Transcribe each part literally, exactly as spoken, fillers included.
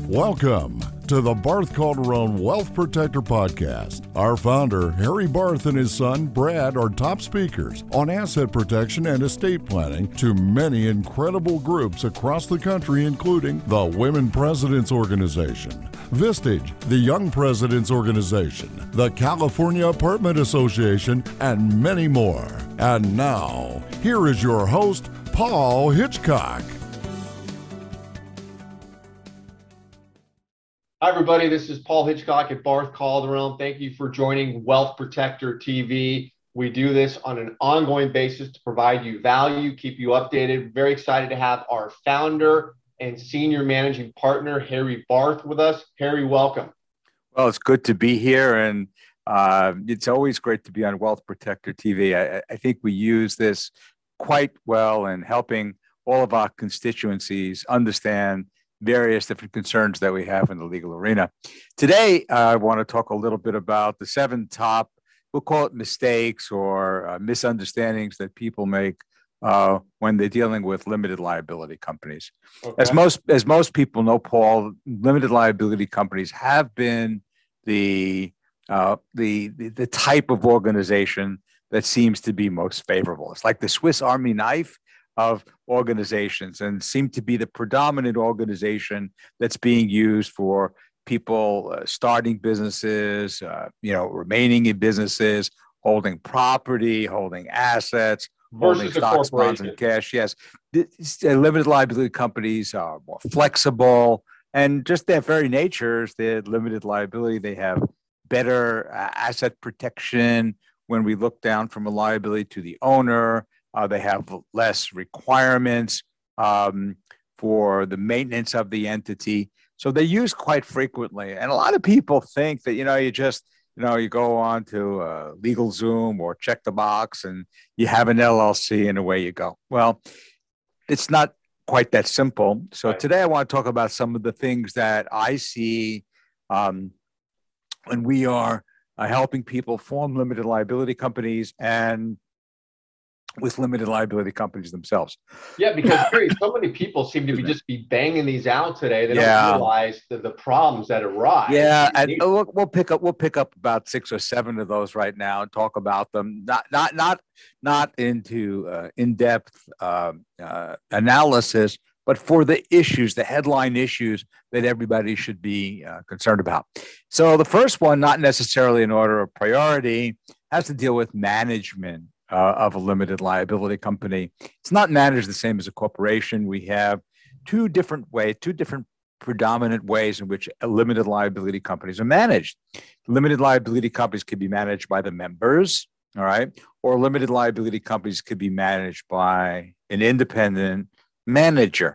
Welcome to the Barth Calderon Wealth Protector Podcast. Our founder, Harry Barth, and his son, Brad, are top speakers on asset protection and estate planning to many incredible groups across the country, including the Women Presidents Organization, Vistage, the Young Presidents Organization, the California Apartment Association, and many more. And now, here is your host, Paul Hitchcock. Hi, everybody. This is Paul Hitchcock at Barth Calderon. Thank you for joining Wealth Protector T V. We do this on an ongoing basis to provide you value, keep you updated. Very excited to have our founder and senior managing partner, Harry Barth, with us. Harry, welcome. Well, it's good to be here, and uh, it's always great to be on Wealth Protector T V. I, I think we use this quite well in helping all of our constituencies understand various different concerns that we have in the legal arena. Today, uh, I want to talk a little bit about the seven top, we'll call it mistakes or uh, misunderstandings that people make uh, when they're dealing with limited liability companies. Okay. As most as most people know, Paul, limited liability companies have been the uh, the, the the type of organization that seems to be most favorable. It's like the Swiss Army knife of organizations, and seem to be the predominant organization that's being used for people uh, starting businesses, uh, you know, remaining in businesses, holding property, holding assets, holding stocks, bonds, and cash. Yes, this, uh, limited liability companies are more flexible, and just their very natures, they're limited liability. They have better uh, asset protection when we look down from a liability to the owner. Uh, they have less requirements um, for the maintenance of the entity. So they're used quite frequently. And a lot of people think that, you know, you just, you know, you go on to uh, LegalZoom or check the box and you have an L L C and away you go. Well, it's not quite that simple. So right. Today I want to talk about some of the things that I see um, when we are uh, helping people form limited liability companies and with limited liability companies themselves. Yeah, because Harry, so many people seem to be just be banging these out today. They yeah. don't realize the, the problems that arise. Yeah, and we'll, we'll pick up we'll pick up about six or seven of those right now and talk about them. Not not not not into uh, in-depth uh, uh, analysis, but for the issues, the headline issues that everybody should be uh, concerned about. So the first one, not necessarily in order of priority, has to deal with management Uh, of a limited liability company. It's not managed the same as a corporation. We have two different ways, two different predominant ways in which limited liability companies are managed. Limited liability companies could be managed by the members, all right, or limited liability companies could be managed by an independent manager.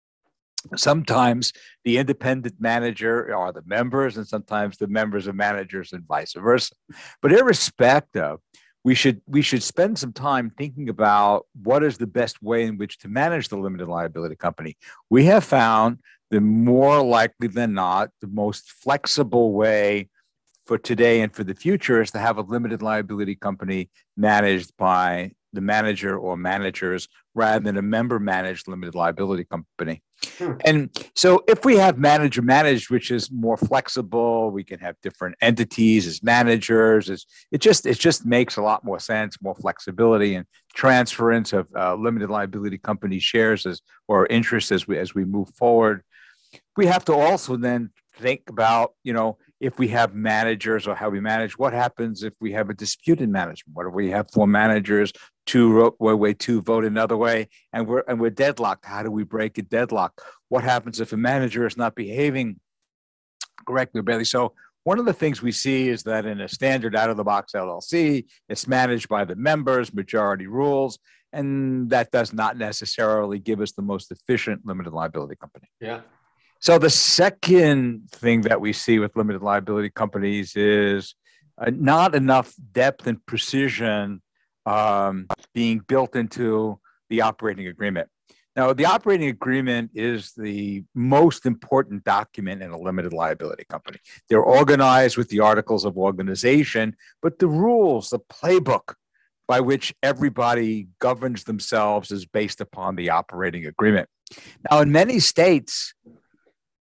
Sometimes the independent manager are the members, and sometimes the members are managers, and vice versa. But irrespective, We should we should spend some time thinking about what is the best way in which to manage the limited liability company. We have found that more likely than not, the most flexible way for today and for the future is to have a limited liability company managed by the manager or managers rather than a member managed limited liability company. Hmm. And so if we have manager managed, which is more flexible, we can have different entities as managers. It's, it just it just makes a lot more sense, more flexibility and transference of uh, limited liability company shares as or interest as we as we move forward. We have to also then think about, you know, if we have managers or how we manage, what happens if we have a disputed management? What if we have four managers, two one way, two vote another way, and we're and we're deadlocked? How do we break a deadlock? What happens if a manager is not behaving correctly or badly? So one of the things we see is that in a standard out-of-the-box L L C, it's managed by the members, majority rules, and that does not necessarily give us the most efficient limited liability company. Yeah. So the second thing that we see with limited liability companies is uh, not enough depth and precision um, being built into the operating agreement. Now, the operating agreement is the most important document in a limited liability company. They're organized with the articles of organization, but the rules, the playbook by which everybody governs themselves is based upon the operating agreement. Now, in many states,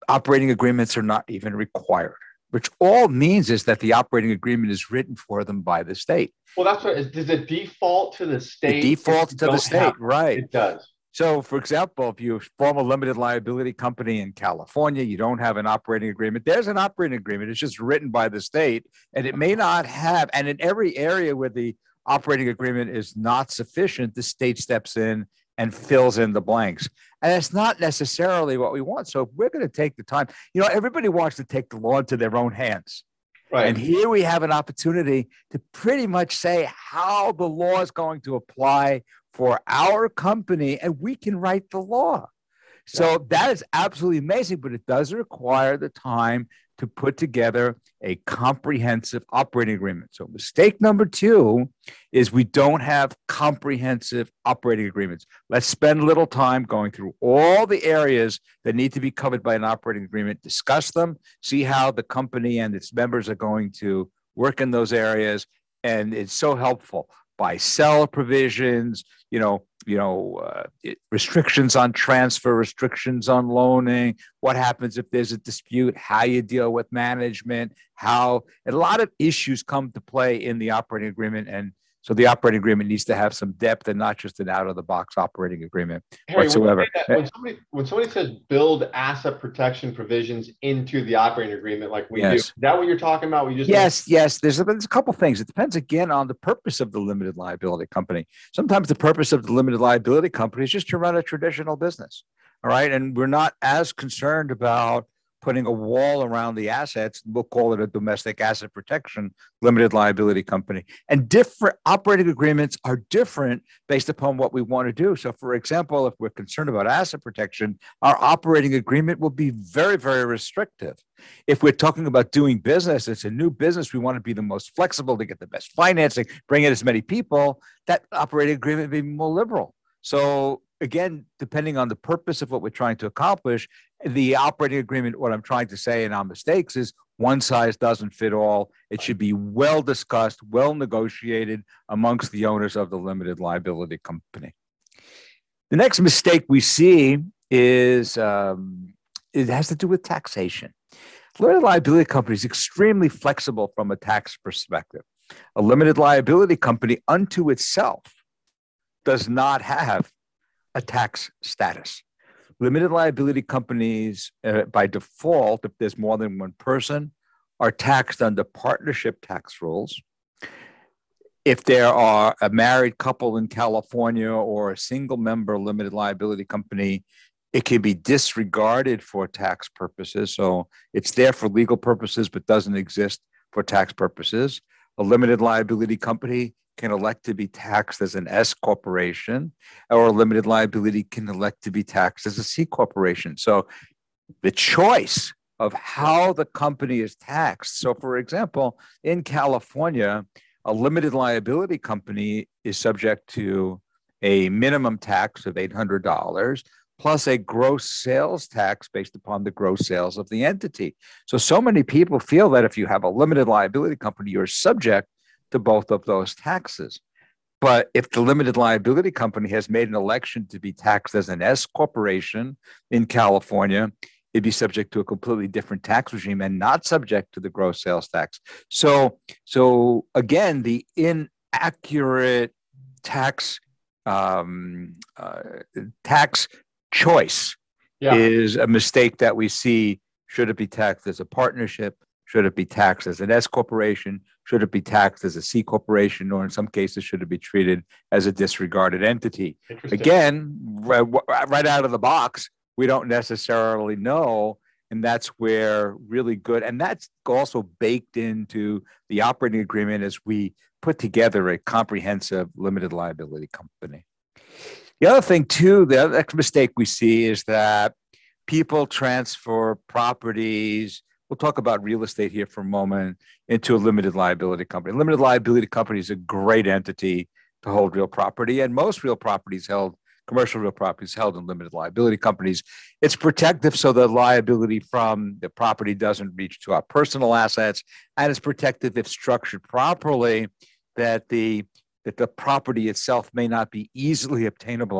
operating agreements are not even required, which all means is that the operating agreement is written for them by the state. Well, that's what, does it default to the state? It defaults to the state, right? It does. So, for example, if you form a limited liability company in California, you don't have an operating agreement. There's an operating agreement. It's just written by the state, and it may not have. And in every area where the operating agreement is not sufficient, the state steps in and fills in the blanks. And it's not necessarily what we want. So, if we're going to take the time, you know, everybody wants to take the law into their own hands. Right. And here we have an opportunity to pretty much say how the law is going to apply for our company, and we can write the law. So yeah. That is absolutely amazing, but it does require the time to put together a comprehensive operating agreement. So mistake number two is we don't have comprehensive operating agreements. Let's spend a little time going through all the areas that need to be covered by an operating agreement, discuss them, see how the company and its members are going to work in those areas. And it's so helpful. Buy sell provisions, you know, you know, uh, restrictions on transfer, restrictions on loaning, what happens if there's a dispute, how you deal with management, how a lot of issues come to play in the operating agreement. And so the operating agreement needs to have some depth and not just an out-of-the-box operating agreement Harry, whatsoever. When, when, somebody, when somebody says build asset protection provisions into the operating agreement like we yes. do, is that what you're talking about? We just Yes, need- yes. There's a, there's a couple things. It depends, again, on the purpose of the limited liability company. Sometimes the purpose of the limited liability company is just to run a traditional business, all right? And we're not as concerned about putting a wall around the assets. We'll call it a domestic asset protection limited liability company. And different operating agreements are different based upon what we want to do. So, for example, if we're concerned about asset protection, our operating agreement will be very, very restrictive. If we're talking about doing business, it's a new business, we want to be the most flexible to get the best financing, bring in as many people, that operating agreement will be more liberal. So, again, depending on the purpose of what we're trying to accomplish, the operating agreement, what I'm trying to say in our mistakes is one size doesn't fit all. It should be well discussed, well negotiated amongst the owners of the limited liability company. The next mistake we see is um, it has to do with taxation. Limited liability company is extremely flexible from a tax perspective. A limited liability company unto itself does not have a tax status. Limited liability companies, uh, by default, if there's more than one person, are taxed under partnership tax rules. If there are a married couple in California or a single member limited liability company, it can be disregarded for tax purposes. So it's there for legal purposes, but doesn't exist for tax purposes. A limited liability company can elect to be taxed as an S corporation, or a limited liability can elect to be taxed as a C corporation. So the choice of how the company is taxed. So, for example, in California, a limited liability company is subject to a minimum tax of eight hundred dollars plus a gross sales tax based upon the gross sales of the entity. So, so many people feel that if you have a limited liability company, you're subject to both of those taxes. But if the limited liability company has made an election to be taxed as an S corporation in California, it'd be subject to a completely different tax regime and not subject to the gross sales tax. So, so again, the inaccurate tax um, uh, tax choice yeah. is a mistake that we see. Should it be taxed as a partnership? Should it be taxed as an S corporation? Should it be taxed as a C corporation? Or in some cases, should it be treated as a disregarded entity? Again, right, right out of the box, we don't necessarily know. And that's where really good, and that's also baked into the operating agreement as we put together a comprehensive limited liability company. The other thing, too, the other mistake we see is that people transfer properties. We'll talk about real estate here for a moment, into a limited liability company. Limited liability company is a great entity to hold real property, and most real properties held, commercial real properties held in limited liability companies. It's protective so the liability from the property doesn't reach to our personal assets, and it's protective if structured properly, that the that the property itself may not be easily obtainable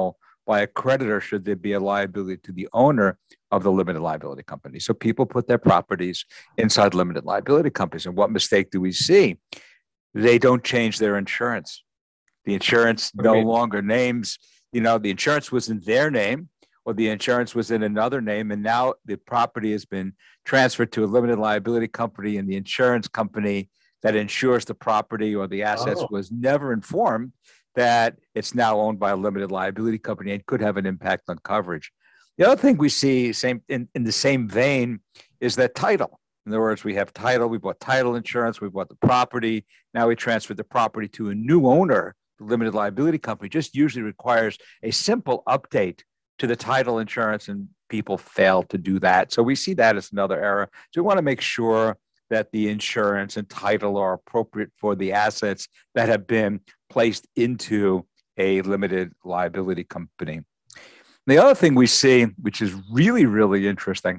by a creditor should there be a liability to the owner of the limited liability company. So people put their properties inside limited liability companies. And what mistake do we see? They don't change their insurance. The insurance no Okay. longer names, you know, the insurance was in their name or the insurance was in another name. And now the property has been transferred to a limited liability company, and the insurance company that insures the property or the assets Oh. was never informed that it's now owned by a limited liability company and could have an impact on coverage. The other thing we see same in, in the same vein is that title. In other words, we have title, we bought title insurance, we bought the property. Now we transferred the property to a new owner. The limited liability company just usually requires a simple update to the title insurance, and people fail to do that. So we see that as another error. So we want to make sure that the insurance and title are appropriate for the assets that have been placed into a limited liability company. The other thing we see, which is really, really interesting,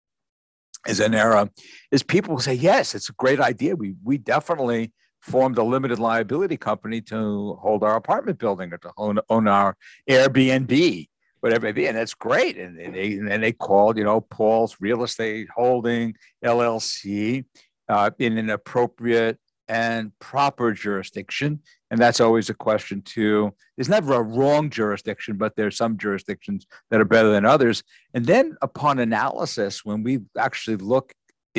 is an error, is people say, yes, it's a great idea. We, we definitely formed a limited liability company to hold our apartment building or to own, own our Airbnb, whatever it may be. And that's great. And, and, they, and they called, you know, Paul's Real Estate Holding, L L C, uh, in an appropriate and proper jurisdiction. And that's always a question too. There's never a wrong jurisdiction, but there's some jurisdictions that are better than others. And then upon analysis, when we actually look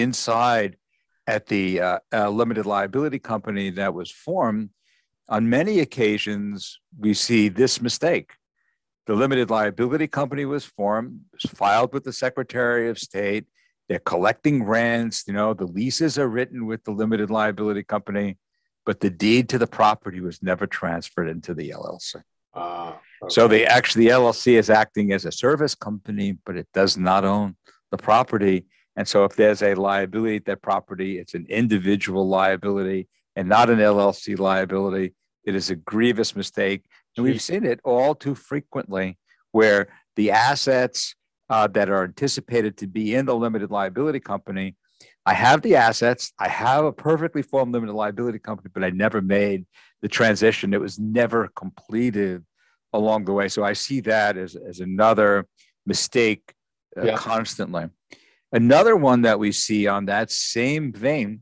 inside at the uh, uh, limited liability company that was formed, on many occasions, we see this mistake. The limited liability company was formed, was filed with the Secretary of State. They're collecting rents. You know, the leases are written with the limited liability company, but the deed to the property was never transferred into the L L C. Uh, okay. So they actually, the L L C is acting as a service company, but it does not own the property. And so if there's a liability, that property, it's an individual liability and not an L L C liability. It is a grievous mistake. And we've seen it all too frequently where the assets uh, that are anticipated to be in the limited liability company, I have the assets, I have a perfectly formed limited liability company, but I never made the transition. It was never completed along the way. So I see that as, as another mistake uh, Yeah. constantly. Another one that we see on that same vein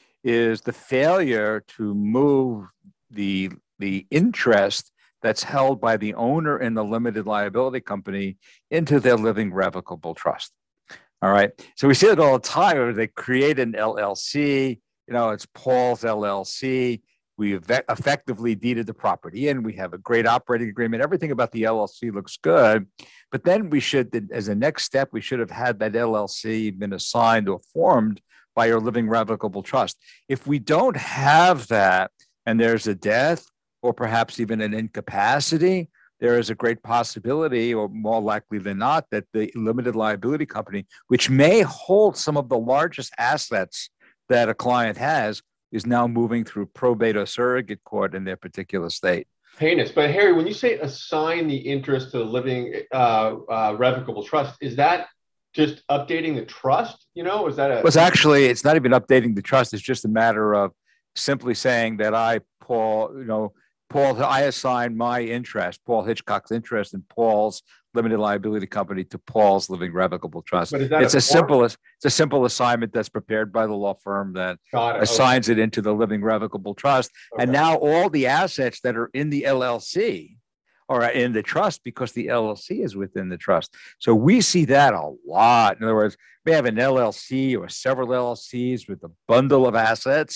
is the failure to move the, the interest that's held by the owner in the limited liability company into their living revocable trust. All right. So we see it all the time where they create an L L C, you know, it's Paul's L L C. We ev- effectively deeded the property in. We have a great operating agreement. Everything about the L L C looks good. But then we should, as a next step, we should have had that L L C been assigned or formed by your living revocable trust. If we don't have that and there's a death or perhaps even an incapacity, there is a great possibility, or more likely than not, that the limited liability company, which may hold some of the largest assets that a client has, is now moving through probate or surrogate court in their particular state. Heinous. But Harry, when you say assign the interest to the living uh, uh, revocable trust, is that just updating the trust? You know, is that a? Well, it's actually, it's not even updating the trust. It's just a matter of simply saying that I, Paul, you know, Paul, I assign my interest, Paul Hitchcock's interest in Paul's limited liability company to Paul's living revocable trust. But is that it's a a form? simple, it's a simple assignment that's prepared by the law firm that Got it. assigns it into the living revocable trust. Okay. And now all the assets that are in the L L C are in the trust because the L L C is within the trust. So we see that a lot. In other words, we have an L L C or several L L Cs with a bundle of assets,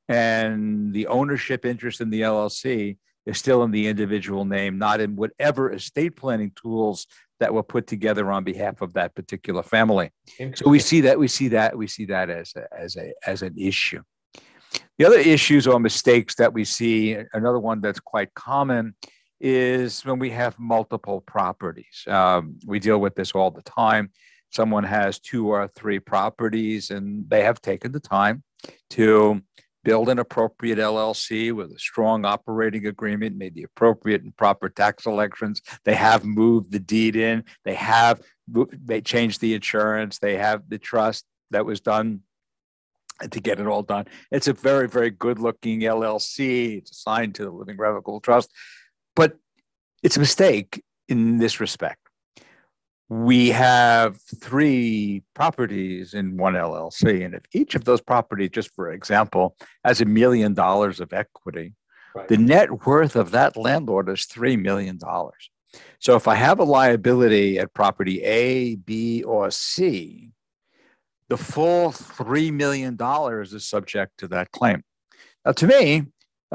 and the ownership interest in the L L C is still in the individual name, not in whatever estate planning tools that were put together on behalf of that particular family. So we see that we see that we see that as a, as a as an issue. The other issues or mistakes that we see, another one that's quite common, is when we have multiple properties. Um, we deal with this all the time. Someone has two or three properties, and they have taken the time to build an appropriate L L C with a strong operating agreement, made the appropriate and proper tax elections. They have moved the deed in. They have they changed the insurance. They have the trust that was done to get it all done. It's a very, very good-looking L L C. It's assigned to the living revocable trust, but it's a mistake in this respect. We have three properties in one L L C, and if each of those properties, just for example, has a million dollars of equity, right, the net worth of that landlord is three million dollars. So if I have a liability at property A, B, or C, the full three million dollars is subject to that claim. Now, to me,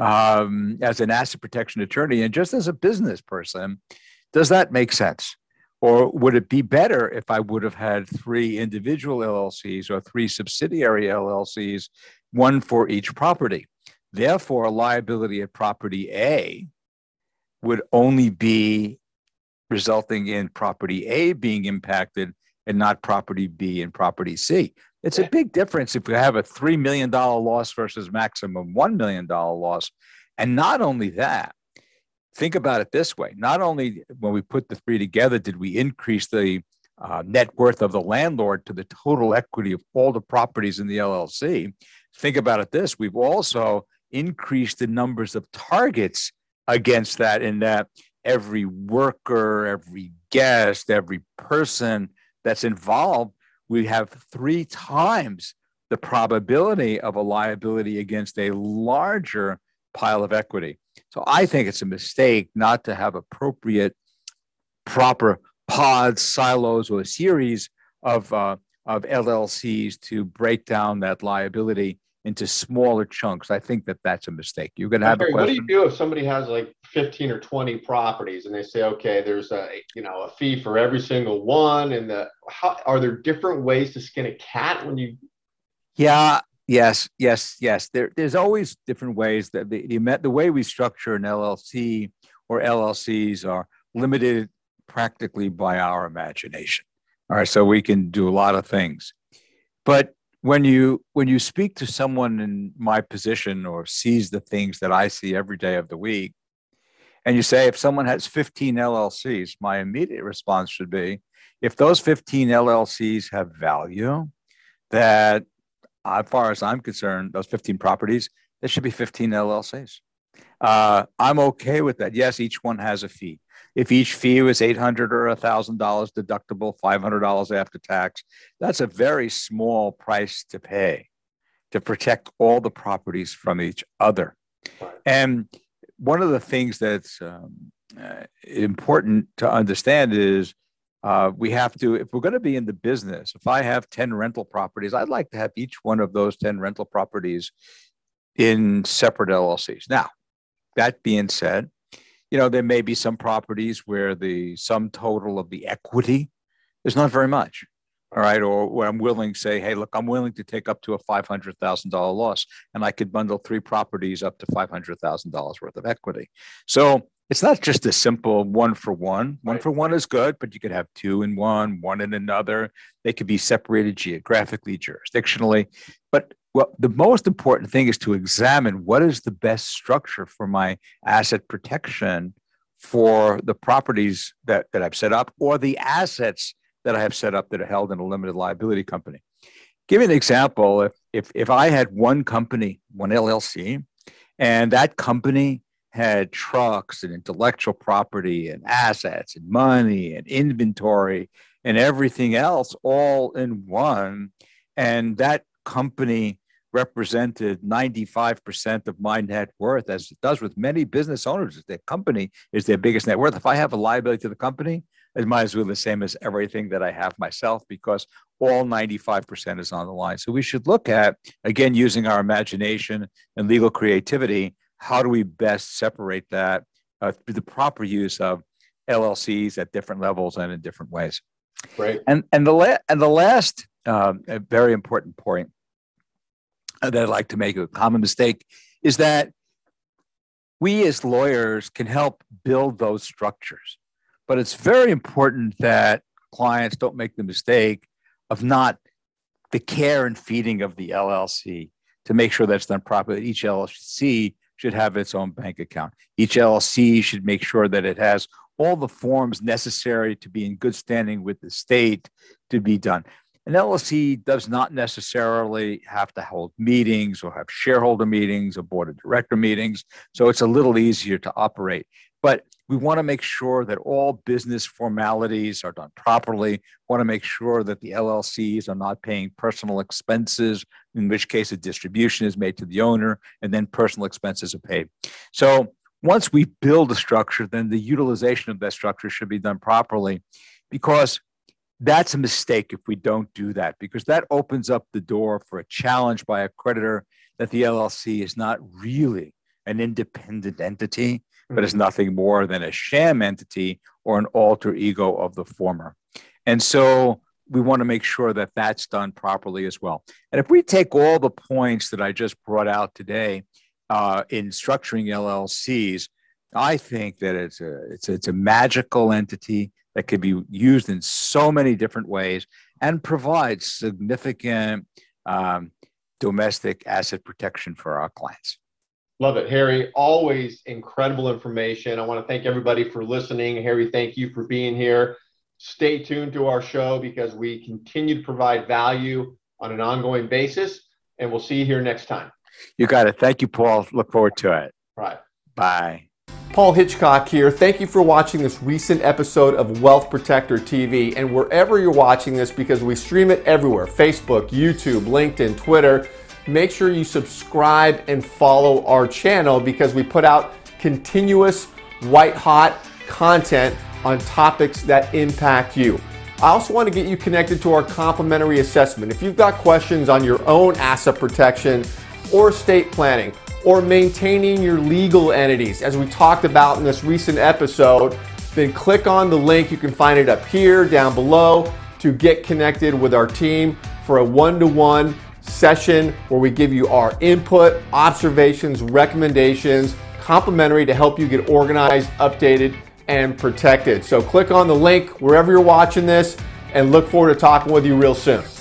um, as an asset protection attorney and just as a business person, does that make sense? Or would it be better if I would have had three individual L L Cs or three subsidiary L L Cs, one for each property? Therefore, liability at property A would only be resulting in property A being impacted and not property B and property C. It's a big difference if we have a three million dollars loss versus maximum one million dollars loss. And not only that, think about it this way. Not only when we put the three together did we increase the uh, net worth of the landlord to the total equity of all the properties in the L L C, think about it this, we've also increased the numbers of targets against that, in that every worker, every guest, every person that's involved, we have three times the probability of a liability against a larger pile of equity. So I think it's a mistake not to have appropriate, proper pods, silos, or a series of, uh, of L L Cs to break down that liability into smaller chunks. I think that that's a mistake. You're going to have a question. What do you do if somebody has like fifteen or twenty properties and they say, okay, there's a, you know, a fee for every single one, and the, how, are there different ways to skin a cat when you? Yeah. Yes, yes, yes. There, there's always different ways that the, the the way we structure an L L C or L L Cs are limited practically by our imagination. All right, so we can do a lot of things, but when you when you speak to someone in my position or sees the things that I see every day of the week, and you say, if someone has fifteen L L Cs, my immediate response should be, if those fifteen L L Cs have value, that as far as I'm concerned, those fifteen properties, there should be fifteen L L Cs. Uh, I'm okay with that. Yes, each one has a fee. If each fee was eight hundred dollars or one thousand dollars deductible, five hundred dollars after tax, that's a very small price to pay to protect all the properties from each other. Right. And one of the things that's um, uh, important to understand is uh, we have to, if we're going to be in the business, if I have ten rental properties, I'd like to have each one of those ten rental properties in separate L L Cs. Now, that being said, you know, there may be some properties where the sum total of the equity is not very much. All right. Or where I'm willing to say, hey, look, I'm willing to take up to a five hundred thousand dollars loss, and I could bundle three properties up to five hundred thousand dollars worth of equity. So it's not just a simple one for one. One right. for one is good, but you could have two in one, one in another. They could be separated geographically, jurisdictionally. But well, the most important thing is to examine what is the best structure for my asset protection for the properties that, that I've set up, or the assets that I have set up that are held in a limited liability company. Give you an example. If, if, if I had one company, one L L C, and that company had trucks and intellectual property and assets and money and inventory and everything else all in one, and that company represented ninety-five percent of my net worth, as it does with many business owners. Their company is their biggest net worth. If I have a liability to the company, it might as well be the same as everything that I have myself, because all ninety-five percent is on the line. So we should look at, again, using our imagination and legal creativity, how do we best separate that uh, through the proper use of L L Cs at different levels and in different ways. Right. And and the la- and the last um, a very important point that I'd like to make, a common mistake, is that we as lawyers can help build those structures. But it's very important that clients don't make the mistake of not the care and feeding of the L L C to make sure that's done properly. Each L L C should have its own bank account. Each L L C should make sure that it has all the forms necessary to be in good standing with the state to be done. An L L C does not necessarily have to hold meetings or have shareholder meetings or board of director meetings, so it's a little easier to operate. But We want to make sure that all business formalities are done properly. We want to make sure that the L L Cs are not paying personal expenses, in which case a distribution is made to the owner and then personal expenses are paid. So once we build a structure, then the utilization of that structure should be done properly, because that's a mistake if we don't do that, because that opens up the door for a challenge by a creditor that the L L C is not really an independent entity, but is nothing more than a sham entity or an alter ego of the former. And so we want to make sure that that's done properly as well. And if we take all the points that I just brought out today uh, in structuring L L Cs, I think that it's a, it's, a, it's a magical entity that can be used in so many different ways and provides significant um, domestic asset protection for our clients. Love it, Harry. Always incredible information. I want to thank everybody for listening. Harry, thank you for being here. Stay tuned to our show because we continue to provide value on an ongoing basis, and we'll see you here next time. You got it. Thank you, Paul. Look forward to it. All right. Bye. Paul Hitchcock here. Thank you for watching this recent episode of Wealth Protector T V. And wherever you're watching this, because we stream it everywhere, Facebook, YouTube, LinkedIn, Twitter, make sure you subscribe and follow our channel because we put out continuous white hot content on topics that impact you. I also want to get you connected to our complimentary assessment. If you've got questions on your own asset protection or estate planning or maintaining your legal entities, as we talked about in this recent episode, then click on the link. You can find it up here, down below, to get connected with our team for a one-to-one session where we give you our input, observations, recommendations, complimentary to help you get organized, updated, and protected. So click on the link wherever you're watching this and look forward to talking with you real soon.